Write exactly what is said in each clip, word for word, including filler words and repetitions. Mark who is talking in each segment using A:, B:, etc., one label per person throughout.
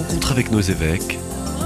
A: rencontre avec nos évêques.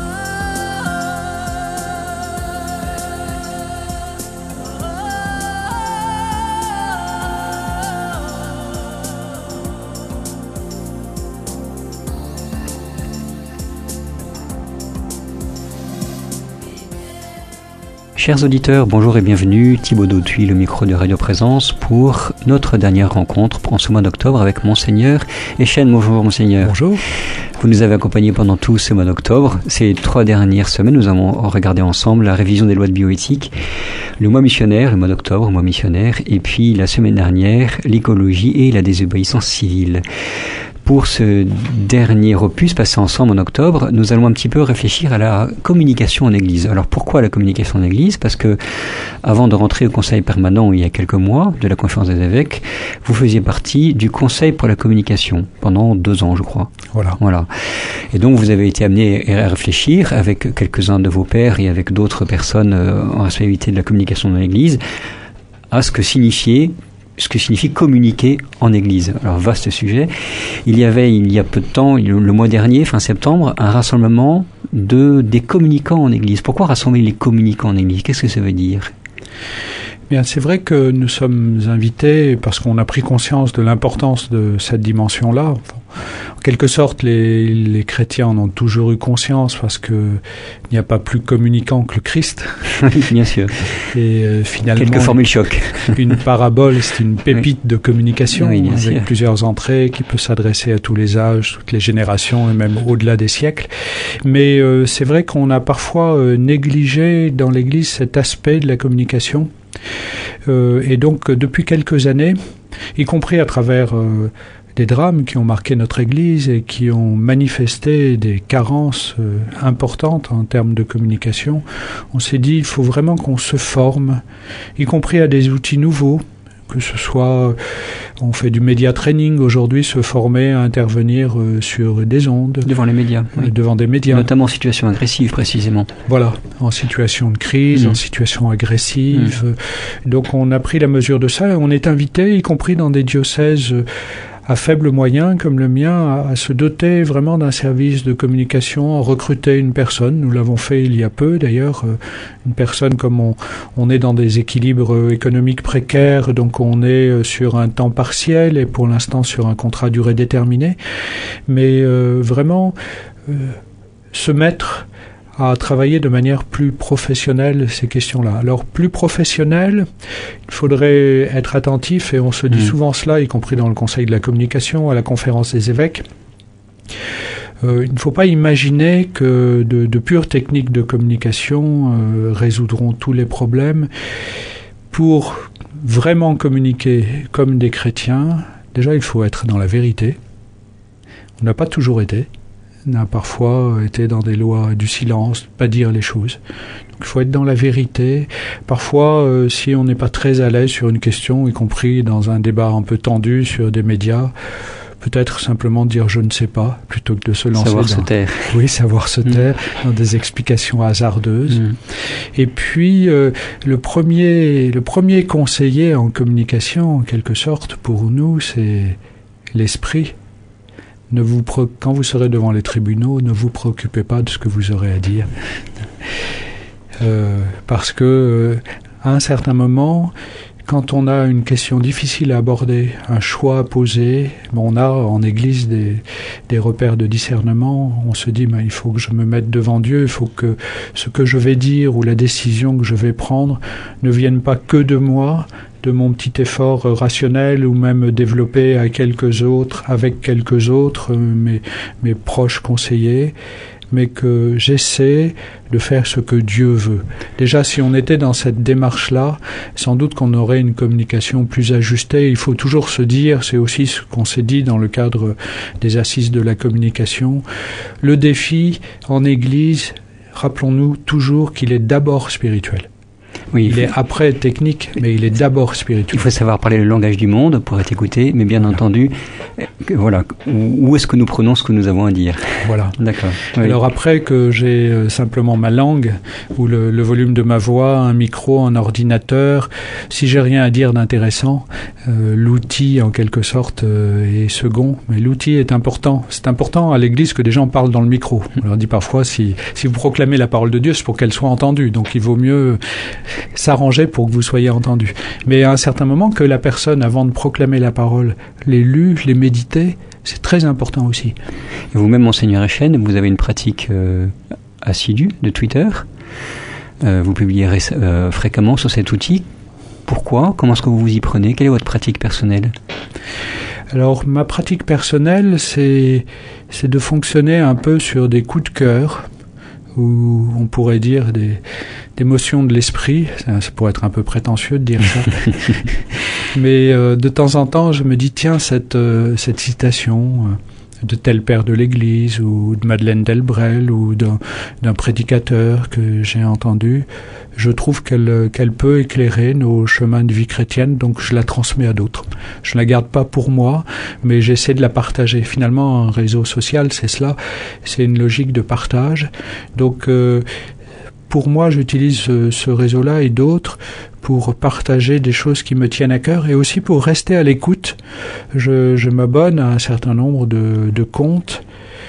B: Chers auditeurs, bonjour et bienvenue, Thibaut Dautuy, le micro de Radio Présence, pour notre dernière rencontre en ce mois d'octobre avec Monseigneur Etienne. Bonjour Monseigneur.
C: Bonjour.
B: Vous nous avez accompagnés pendant tout ce mois d'octobre. Ces trois dernières semaines, nous avons regardé ensemble la révision des lois de bioéthique, le mois missionnaire, le mois d'octobre, le mois missionnaire, et puis la semaine dernière, l'écologie et la désobéissance civile. Pour ce dernier opus passé ensemble en octobre, nous allons un petit peu réfléchir à la communication en Église. Alors pourquoi la communication en Église ? Parce que avant de rentrer au Conseil permanent il y a quelques mois de la Conférence des évêques, vous faisiez partie du Conseil pour la communication pendant deux ans, je crois.
C: Voilà.
B: Voilà. Et donc vous avez été amené à réfléchir avec quelques-uns de vos pairs et avec d'autres personnes en responsabilité de la communication dans l'Église à ce que signifiait ce que signifie communiquer en Église. Alors, vaste sujet. Il y avait, il y a peu de temps, le mois dernier, fin septembre, un rassemblement de, des communicants en Église. Pourquoi rassembler les communicants en Église ? Qu'est-ce que ça veut dire ?
C: Bien, c'est vrai que nous sommes invités parce qu'on a pris conscience de l'importance de cette dimension-là. Enfin, en quelque sorte, les, les chrétiens en ont toujours eu conscience parce que il n'y a pas plus communicant que le Christ.
B: Oui, bien sûr.
C: Et euh, finalement,
B: quelques formules choc.
C: Une parabole, c'est une pépite oui. de communication
B: oui,
C: avec
B: sûr.
C: plusieurs entrées qui peut s'adresser à tous les âges, toutes les générations et même au-delà des siècles. Mais euh, c'est vrai qu'on a parfois euh, négligé dans l'Église cet aspect de la communication. Euh, et donc, depuis quelques années, y compris à travers euh, des drames qui ont marqué notre Église et qui ont manifesté des carences euh, importantes en termes de communication, on s'est dit il faut vraiment qu'on se forme, y compris à des outils nouveaux, que ce soit, on fait du média training aujourd'hui, se former à intervenir euh, sur des ondes.
B: Devant les médias.
C: Euh,
B: oui.
C: Devant des médias.
B: Notamment en situation agressive, précisément.
C: Voilà, en situation de crise, mmh. en situation agressive. Mmh. Donc on a pris la mesure de ça et on est invité, y compris dans des diocèses à faible moyen comme le mien, à, à se doter vraiment d'un service de communication, à recruter une personne. Nous l'avons fait il y a peu d'ailleurs, euh, une personne comme on, on est dans des équilibres économiques précaires, donc on est sur un temps partiel et pour l'instant sur un contrat à durée déterminée, mais euh, vraiment euh, se mettre à travailler de manière plus professionnelle ces questions-là. Alors, plus professionnel, il faudrait être attentif, et on se dit mmh. souvent cela, y compris dans le Conseil de la communication, à la Conférence des évêques. Euh, il ne faut pas imaginer que de, de pures techniques de communication euh, résoudront tous les problèmes. Pour vraiment communiquer comme des chrétiens, déjà, il faut être dans la vérité. On n'a pas toujours été. On a parfois été dans des lois du silence, pas dire les choses. Donc il faut être dans la vérité. Parfois, euh, si on n'est pas très à l'aise sur une question, y compris dans un débat un peu tendu sur des médias, peut-être simplement dire je ne sais pas, plutôt que de se lancer
B: savoir
C: dans...
B: se taire.
C: Oui, savoir se taire mmh. dans des explications hasardeuses. Mmh. Et puis, euh, le premier, le premier conseiller en communication, en quelque sorte, pour nous, c'est l'esprit. Ne vous pré- quand vous serez devant les tribunaux, ne vous préoccupez pas de ce que vous aurez à dire. Euh, parce que, euh, à un certain moment, quand on a une question difficile à aborder, un choix à poser, on a en Église des, des repères de discernement, on se dit ben, il faut que je me mette devant Dieu, il faut que ce que je vais dire ou la décision que je vais prendre ne vienne pas que de moi, de mon petit effort rationnel ou même développé à quelques autres, avec quelques autres, mes, mes proches conseillers, mais que j'essaie de faire ce que Dieu veut. Déjà, si on était dans cette démarche-là, sans doute qu'on aurait une communication plus ajustée. Il faut toujours se dire, c'est aussi ce qu'on s'est dit dans le cadre des assises de la communication, le défi en Église, rappelons-nous toujours qu'il est d'abord spirituel.
B: Oui,
C: il, il
B: faut...
C: est après technique, mais il est d'abord spirituel.
B: Il faut savoir parler le langage du monde pour être écouté, mais bien voilà. entendu, euh, voilà, où est-ce que nous prenons ce que nous avons à dire.
C: Voilà.
B: D'accord. Oui.
C: Alors après que j'ai euh, simplement ma langue, ou le, le volume de ma voix, un micro, un ordinateur, si j'ai rien à dire d'intéressant, euh, l'outil en quelque sorte euh, est second, mais l'outil est important. C'est important à l'Église que des gens parlent dans le micro. On leur dit parfois, si, si vous proclamez la parole de Dieu, c'est pour qu'elle soit entendue. Donc il vaut mieux s'arranger pour que vous soyez entendu. Mais à un certain moment, que la personne, avant de proclamer la parole, l'ait lue, l'ait médité, c'est très important aussi.
B: Et vous-même, Monseigneur Echenne, vous avez une pratique euh, assidue de Twitter. Euh, vous publiez euh, fréquemment sur cet outil. Pourquoi ? Comment est-ce que vous vous y prenez ? Quelle est votre pratique personnelle ?
C: Alors, ma pratique personnelle, c'est, c'est de fonctionner un peu sur des coups de cœur, ou on pourrait dire des, des motions de l'esprit. Ça, ça pourrait être un peu prétentieux de dire ça. Mais euh, de temps en temps, je me dis, tiens, cette, euh, cette citation euh, de tel père de l'Église, ou de Madeleine Delbrel, ou d'un, d'un prédicateur que j'ai entendu, je trouve qu'elle, qu'elle peut éclairer nos chemins de vie chrétienne, donc je la transmets à d'autres. Je ne la garde pas pour moi, mais j'essaie de la partager. Finalement, un réseau social, c'est cela, c'est une logique de partage. Donc, euh, pour moi, j'utilise ce, ce réseau-là et d'autres pour partager des choses qui me tiennent à cœur et aussi pour rester à l'écoute. Je, je m'abonne à un certain nombre de, de comptes.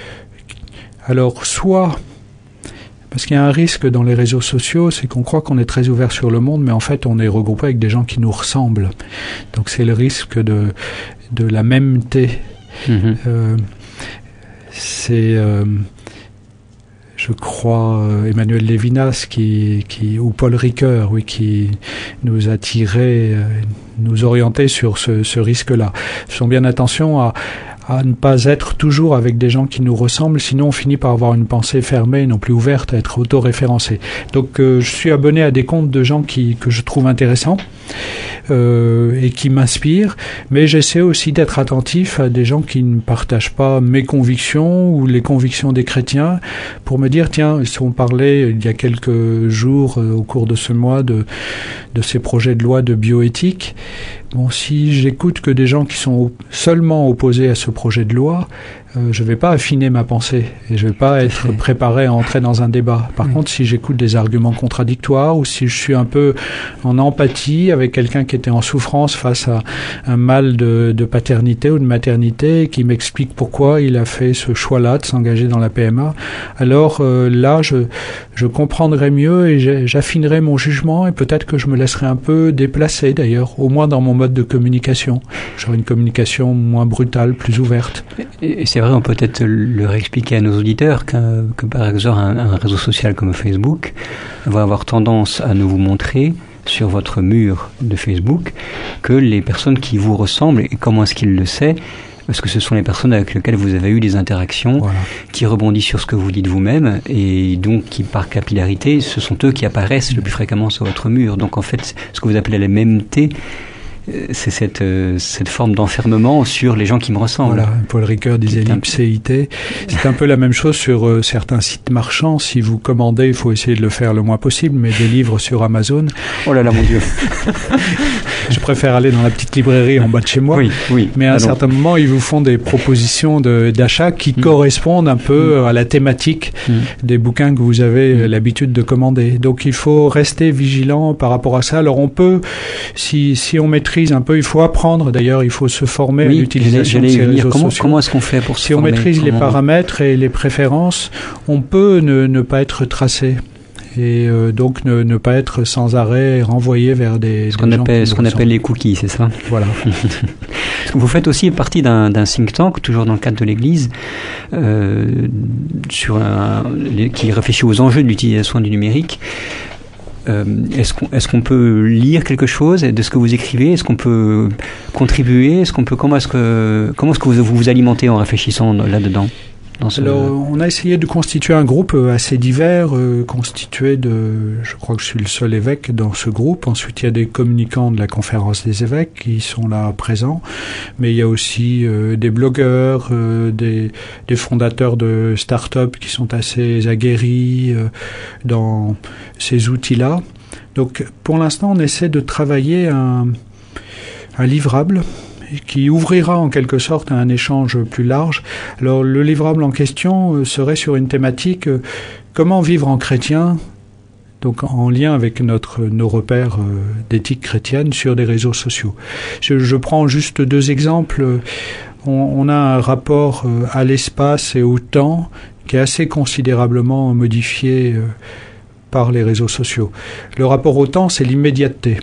C: Alors, soit... Parce qu'il y a un risque dans les réseaux sociaux, c'est qu'on croit qu'on est très ouvert sur le monde, mais en fait, on est regroupé avec des gens qui nous ressemblent. Donc, c'est le risque de, de la mêmeté. Mm-hmm. Euh, c'est, euh, je crois, euh, Emmanuel Lévinas qui, qui, ou Paul Ricoeur, oui, qui nous a tiré, euh, nous orientait sur ce, ce risque-là. Faisons bien attention à à ne pas être toujours avec des gens qui nous ressemblent, sinon on finit par avoir une pensée fermée et non plus ouverte, à être auto-référencé. Donc euh, je suis abonné à des comptes de gens qui, que je trouve intéressants euh, et qui m'inspirent, mais j'essaie aussi d'être attentif à des gens qui ne partagent pas mes convictions ou les convictions des chrétiens, pour me dire, tiens, on parlait il y a quelques jours euh, au cours de ce mois de, de ces projets de loi de bioéthique. Bon, si j'écoute que des gens qui sont seulement opposés à ce projet de loi, euh, je ne vais pas affiner ma pensée et je ne vais pas être préparé à entrer dans un débat. Par mmh. contre, si j'écoute des arguments contradictoires ou si je suis un peu en empathie avec quelqu'un qui était en souffrance face à un mal de, de paternité ou de maternité et qui m'explique pourquoi il a fait ce choix-là de s'engager dans la P M A, alors euh, là, je, je comprendrai mieux et j'affinerai mon jugement et peut-être que je me laisserai un peu déplacer d'ailleurs, au moins dans mon mode de communication. J'aurai une communication moins brutale, plus ouverte.
B: Et c'est vrai, on peut peut-être le réexpliquer à nos auditeurs que, que par exemple un, un réseau social comme Facebook va avoir tendance à nous vous montrer sur votre mur de Facebook que les personnes qui vous ressemblent, et comment est-ce qu'il le sait ? Parce que ce sont les personnes avec lesquelles vous avez eu des interactions, voilà, qui rebondissent sur ce que vous dites vous-même, et donc qui, par capillarité, ce sont eux qui apparaissent mmh. le plus fréquemment sur votre mur. Donc en fait, ce que vous appelez la mêmeté, c'est cette, euh, cette forme d'enfermement sur les gens qui me ressemblent.
C: Voilà, Paul Ricoeur disait l'ipséité. C'est un peu la même chose sur euh, certains sites marchands. Si vous commandez, il faut essayer de le faire le moins possible, mais des livres sur Amazon...
B: Oh là là, mon Dieu.
C: Je préfère aller dans la petite librairie en bas de chez moi.
B: Oui, oui.
C: Mais à un Alors... certain moment, ils vous font des propositions de, d'achat qui mmh. correspondent un peu mmh. à la thématique mmh. des bouquins que vous avez mmh. l'habitude de commander. Donc il faut rester vigilant par rapport à ça. Alors on peut, si, si on maîtrise un peu, il faut apprendre, d'ailleurs il faut se former
B: oui,
C: à l'utilisation
B: de ces réseaux
C: comment,
B: sociaux. Comment est-ce qu'on fait pour se
C: si
B: former?
C: Si on maîtrise
B: comment...
C: les paramètres et les préférences, on peut ne, ne pas être tracé et euh, donc ne, ne pas être sans arrêt renvoyé vers des,
B: ce qu'on
C: des
B: appelle, ce qu'on appelle les cookies, c'est ça?
C: Voilà.
B: Vous faites aussi partie d'un, d'un think tank, toujours dans le cadre de l'Église, euh, sur un, les, qui réfléchit aux enjeux de l'utilisation du numérique. Euh, est-ce qu'on, est-ce qu'on peut lire quelque chose de ce que vous écrivez? Est-ce qu'on peut contribuer? Est-ce qu'on peut, comment est-ce que, comment est-ce que vous vous alimentez en réfléchissant là-dedans? Dans ce...
C: Alors, on a essayé de constituer un groupe assez divers, euh, constitué de, je crois que je suis le seul évêque dans ce groupe. Ensuite, il y a des communicants de la conférence des évêques qui sont là présents, mais il y a aussi euh, des blogueurs, euh, des, des fondateurs de start-up qui sont assez aguerris euh, dans ces outils-là. Donc, pour l'instant, on essaie de travailler un, un livrable qui ouvrira en quelque sorte à un échange plus large. Alors, le livrable en question serait sur une thématique euh, comment vivre en chrétien, donc en lien avec notre, nos repères euh, d'éthique chrétienne sur des réseaux sociaux. Je, je prends juste deux exemples. On, on a un rapport euh, à l'espace et au temps qui est assez considérablement modifié euh, par les réseaux sociaux. Le rapport au temps, c'est l'immédiateté.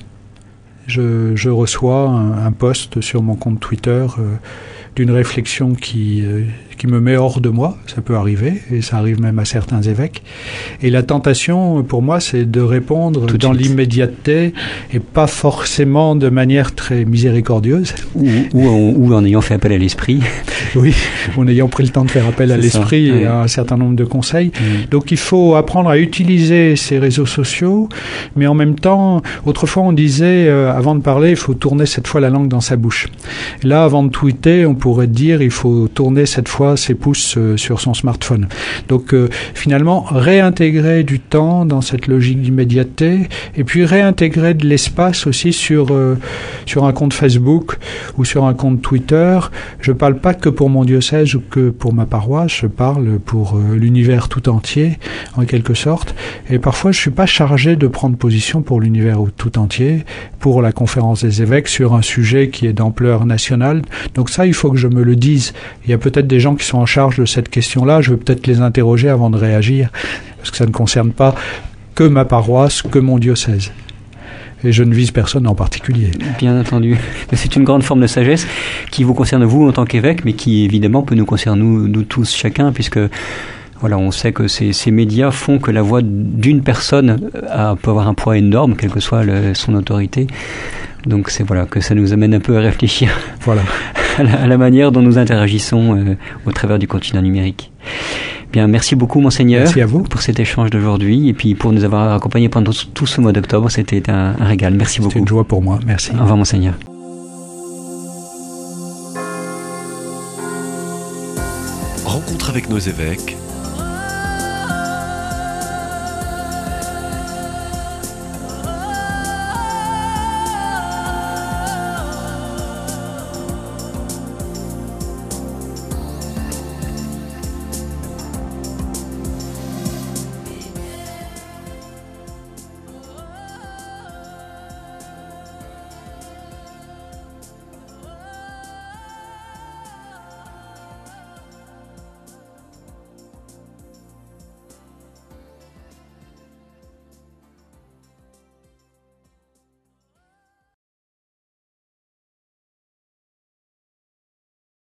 C: Je, je reçois un, un post sur mon compte Twitter euh, d'une réflexion qui, euh, qui me met hors de moi, ça peut arriver, et ça arrive même à certains évêques. Et la tentation, pour moi, c'est de répondre
B: Tout
C: dans
B: suite.
C: l'immédiateté, et pas forcément de manière très miséricordieuse.
B: Ou, ou, en, ou en ayant fait appel à l'esprit.
C: Oui, en ayant pris le temps de faire appel
B: C'est
C: à l'esprit
B: ça,
C: et
B: ouais.
C: à un certain nombre de conseils.
B: Mmh.
C: Donc il faut apprendre à utiliser ces réseaux sociaux, mais en même temps, autrefois on disait, euh, avant de parler, il faut tourner cette fois la langue dans sa bouche. Et là, avant de tweeter, on pourrait dire, il faut tourner cette fois ses pouces euh, sur son smartphone. Donc euh, finalement, réintégrer du temps dans cette logique d'immédiateté, et puis réintégrer de l'espace aussi sur, euh, sur un compte Facebook ou sur un compte Twitter. Je parle pas que pour mon diocèse ou que pour ma paroisse, je parle pour euh, l'univers tout entier, en quelque sorte. Et parfois, je suis pas chargé de prendre position pour l'univers tout entier, pour la conférence des évêques sur un sujet qui est d'ampleur nationale. Donc ça, il faut que je me le dise. Il y a peut-être des gens qui sont en charge de cette question-là. Je vais peut-être les interroger avant de réagir, parce que ça ne concerne pas que ma paroisse, que mon diocèse. Et je ne vise personne en particulier.
B: Bien entendu. C'est une grande forme de sagesse qui vous concerne vous en tant qu'évêque, mais qui évidemment peut nous concerner nous, nous tous, chacun, puisque voilà, on sait que ces, ces médias font que la voix d'une personne a, peut avoir un poids énorme, quelle que soit le, son autorité. Donc c'est voilà que ça nous amène un peu à réfléchir.
C: Voilà.
B: à, la, à la manière dont nous interagissons euh, au travers du continent numérique. Bien, merci beaucoup, Monseigneur,
C: merci à vous.
B: Pour cet échange d'aujourd'hui et puis pour nous avoir accompagnés pendant tout, tout ce mois d'octobre. C'était un, un régal. Merci beaucoup.
C: C'était une joie pour moi. Merci.
B: Au revoir, Monseigneur.
A: Rencontre avec nos évêques